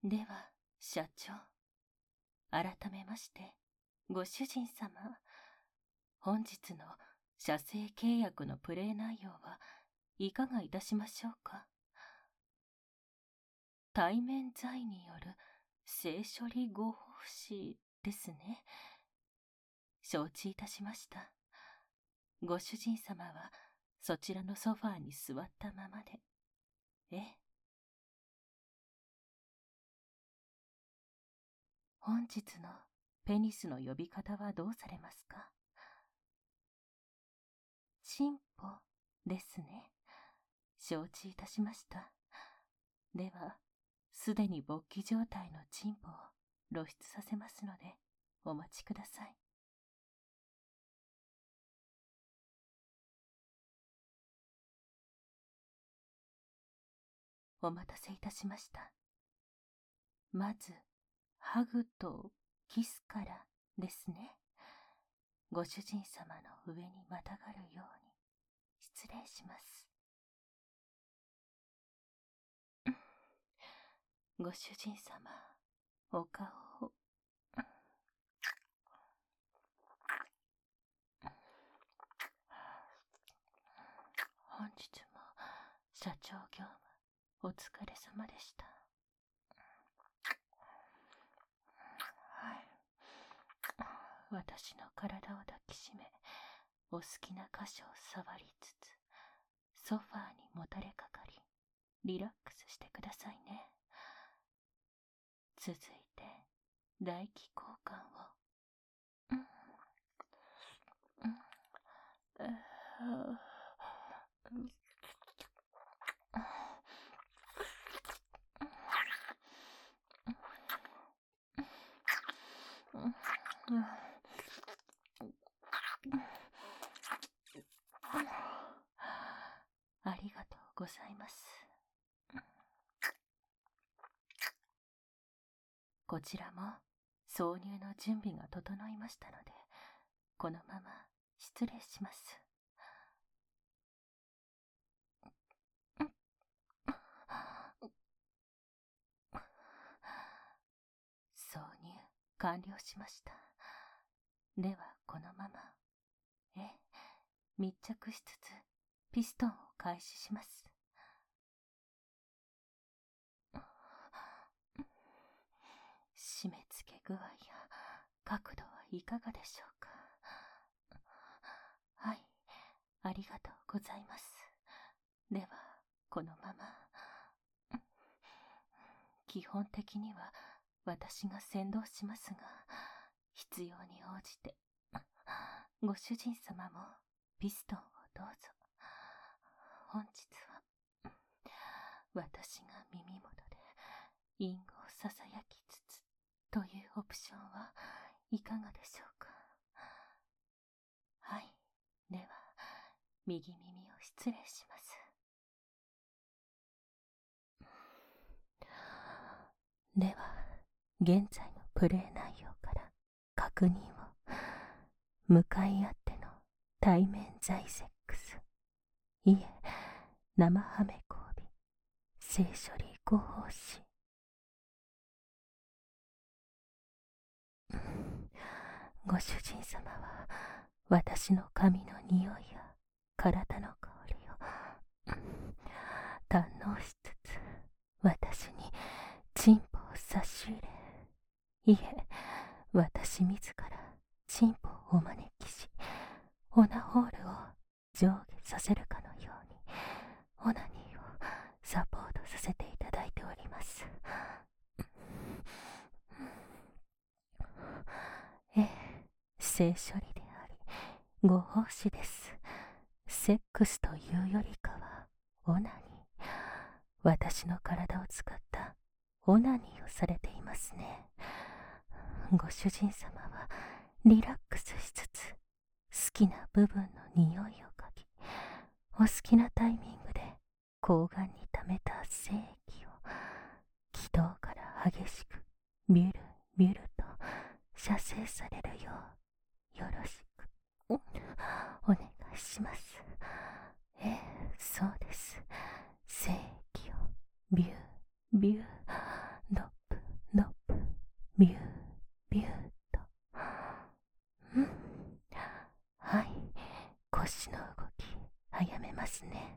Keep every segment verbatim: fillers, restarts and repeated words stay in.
では、社長。改めまして、ご主人様。本日の社製契約のプレイ内容はいかがいたしましょうか。対面罪による性処理合法士ですね。承知いたしました。ご主人様はそちらのソファーに座ったままで。ええ。本日のペニスの呼び方はどうされますか。チンポですね。承知いたしました。では、すでに勃起状態のチンポを露出させますので、お待ちください。お待たせいたしました。まず、ハグとキスからですね。ご主人様の上にまたがるように失礼します。ご主人様、お顔を。本日も社長業務お疲れ様でした。はい。私の体を抱きしめ、お好きな箇所を触りつつ、ソファーにもたれかかり、リラックスしてくださいね。続いて、唾液交換を。うん。うん。ありがとうございます。こちらも挿入の準備が整いましたので、このまま失礼します。挿入完了しました。ではこのまま、え、密着しつつピストンを開始します。締め付け具合や角度はいかがでしょうか。はい、ありがとうございます。ではこのまま。基本的には私が先導しますが、必要に応じてご主人様もピストンをどうぞ。本日は私が耳元で隠語をささやきつつというオプションはいかがでしょうか。はい、では右耳を失礼します。では現在のプレイ内容から確認を。向かい合っての対面ザイセックス、いえ生ハメ交尾、性処理合法士。ご主人様は私の髪の匂いや体の香りを堪能しつつ、私にチンポを差し入れ、いえ私自らチンポをお招きし、オナホールを上下させるかのようにオナニーをサポートさせていただいております。ええ、性処理でありご奉仕です。セックスというよりかはオナニー、私の体を使ったオナニーをされていますね。ご主人様はリラックスしつつ、好きな部分の匂いを嗅ぎ、お好きなタイミングで睾丸に溜めた精液を気道から激しくビュルビュルと射精されるようよろしく お, お願いします。ええ、そうです。精液をビュービュードップビュービューと。うん。はい、腰の動き早めますね。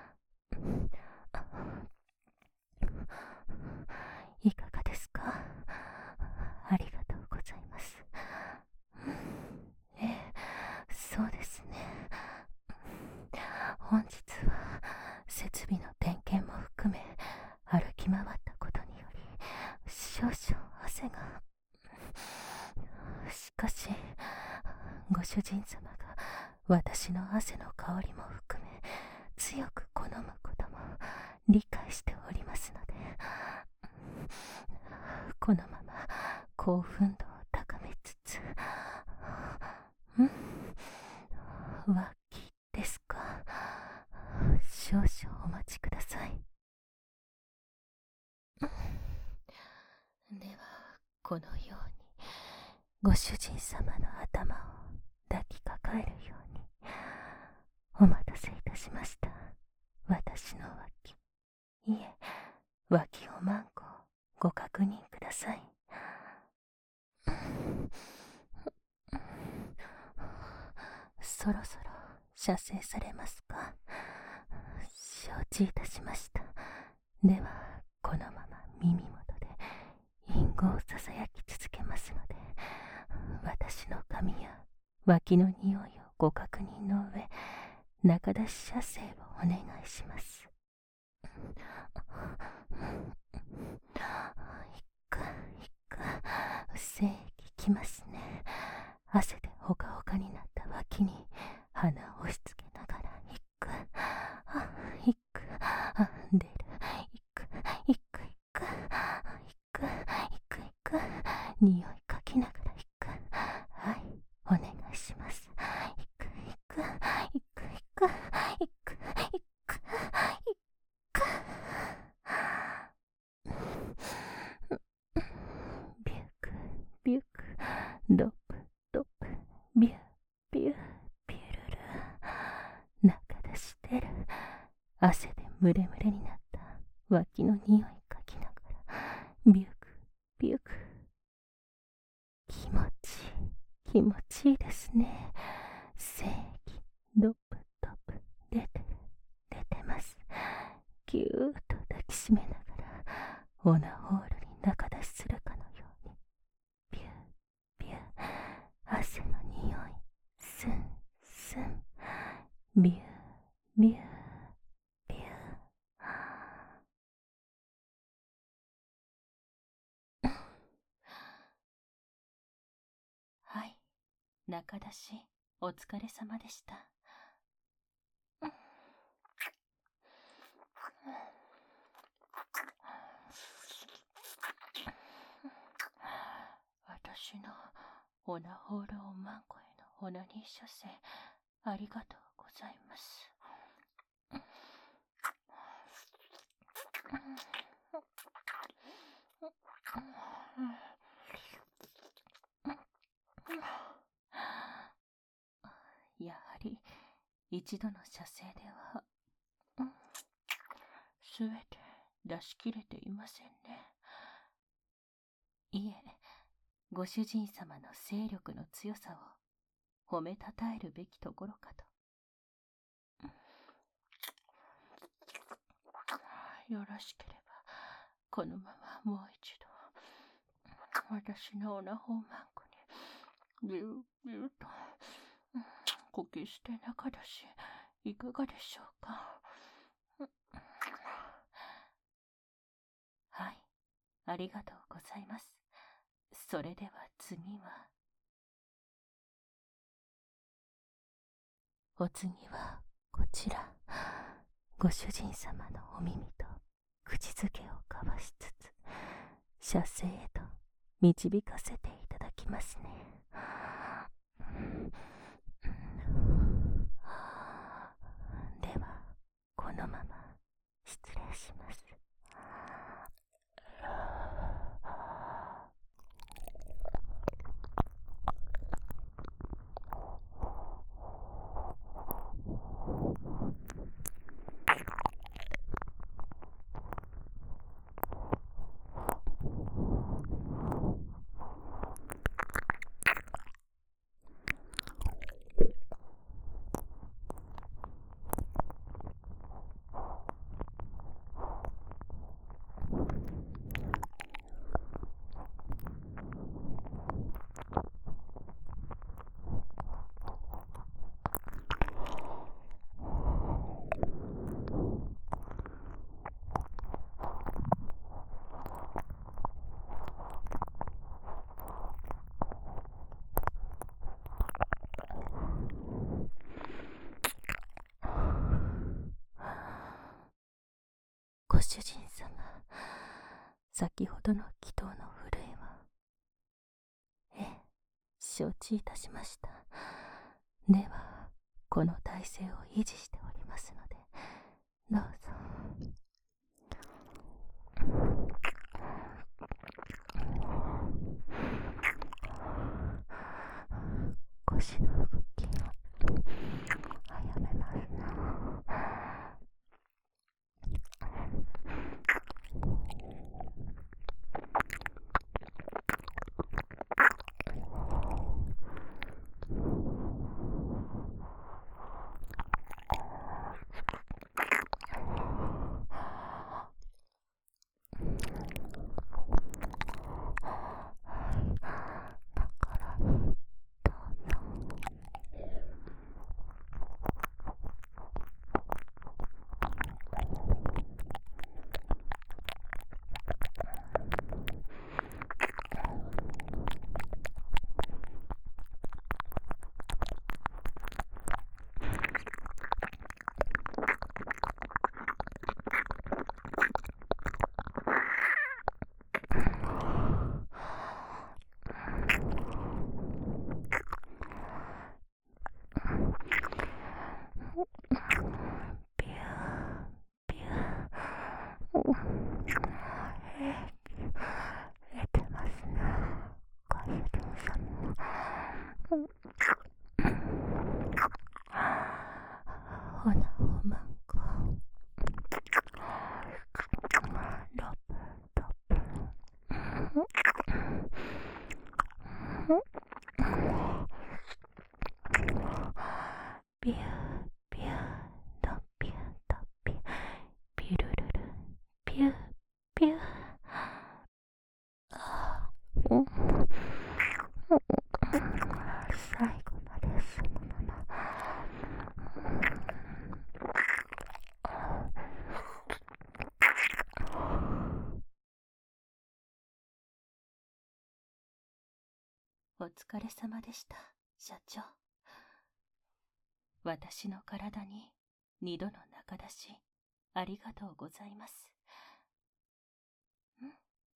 いかがですか？ありがとうございます。ええ、そうですね。本日は設備の点検も含め歩き回ったことにより少々汗が。しかしご主人様が私の汗の香りも含め強く好むことも理解しておりますので、このまま興奮度を高めつつ、ん脇ですか？少々お待ちください。ではこのようにご主人様の頭を抱きかかえるように。お待たせいたしました。私の脇、いえ、脇をマンコご確認ください。そろそろ射精されますか？承知いたしました。ではこのまま耳元で隠語をささやき続けますので、私の髪や脇の匂いをご確認の上、中出し射精をお願いします。いくいく、精液きますね。汗でほかほかになった脇に鼻を押し付けながらいくいく、出る、いくいくいくいくいくいく、匂いかきながらいく。はい、お願いします。いくいくいくいくいくいくいく。ビュークビューク、ドップドップ、ビュービュービュルル。中出し出る。汗でムレムレになった脇の匂いかきながらビュークビューク。気持ちいい気持ちいいですね。精液ドップドップ出てる出てます。ぎゅーっと抱きしめながらオナホールに中出しするかのようにビュービュー。汗の匂いスンスン。ビュービュービュー。はい、中出しお疲れ様でした。私のオナホールオンマンコへのオナニー射精ありがとうございます。やはり一度の射精ではすべて出し切れていませんね。いえ、ご主人様の精力の強さを褒めたたえるべきところかと。よろしければこのままもう一度私のオナホーマンコにビュービューと呼吸して中出しいかがでしょうか？はい、ありがとうございます。それでは次は。お次はこちら。ご主人様のお耳と口づけを交わしつつ射精へと導かせていただきますね。ではこのまま失礼します。 ご主人様、先ほどの祈祷の震えは、ええ、承知いたしました。では、この体勢を維持しておりますので、どうぞ。腰の動きを早めますな。ビュービュー出てますね、ご主人様。ほなほまんこ、ロブロブ、ビュービュードビュードビュー、ビュルルルビュービュー。あー、うん、最後までそのまま。お疲れ様でした、社長。私の体に二度の中出し、ありがとうございます。ん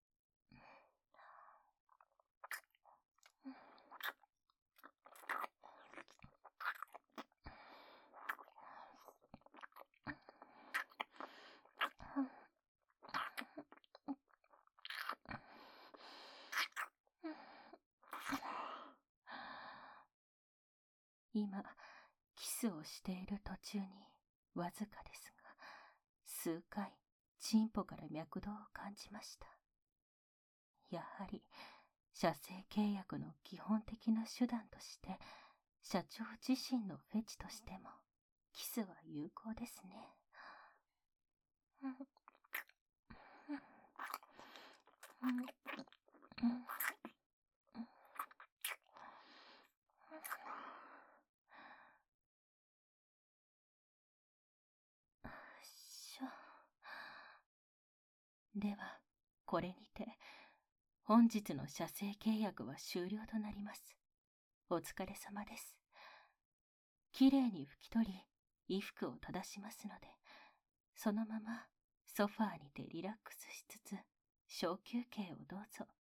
今、キスをしている途中にわずかですが、数回、チンポから脈動を感じました。やはり、社政契約の基本的な手段として、社長自身のフェチとしても、キスは有効ですね。しょ。では、これにて、本日の社政契約は終了となります。お疲れ様です。きれいに拭き取り、衣服を正しますので、そのままソファーにてリラックスしつつ、小休憩をどうぞ。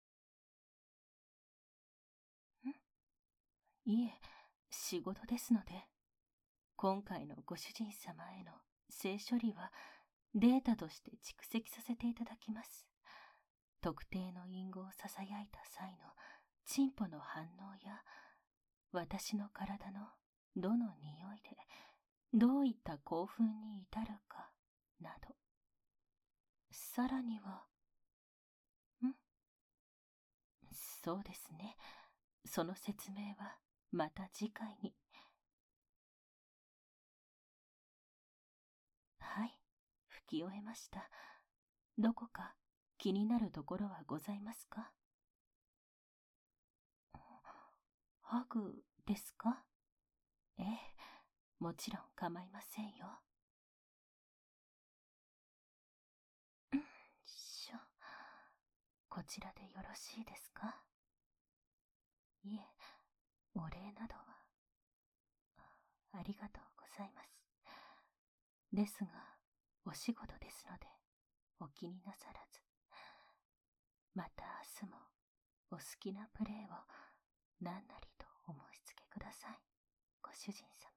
ん？いえ、仕事ですので、今回のご主人様への性処理はデータとして蓄積させていただきます。特定の隠語をささやいた際のチンポの反応や、私の体のどの匂いでどういった興奮に至るかなど、さらには、ん？そうですね。その説明はまた次回に。はい、拭き終えました。どこか気になるところはございますか？ハグですか？ええ、もちろん構いませんよ。んしょ。こちらでよろしいですか？いえ、お礼などは。ありがとうございます。ですが、お仕事ですので、 お気になさらず、また明日もお好きなプレーを何なりとお申し付けください、ご主人様。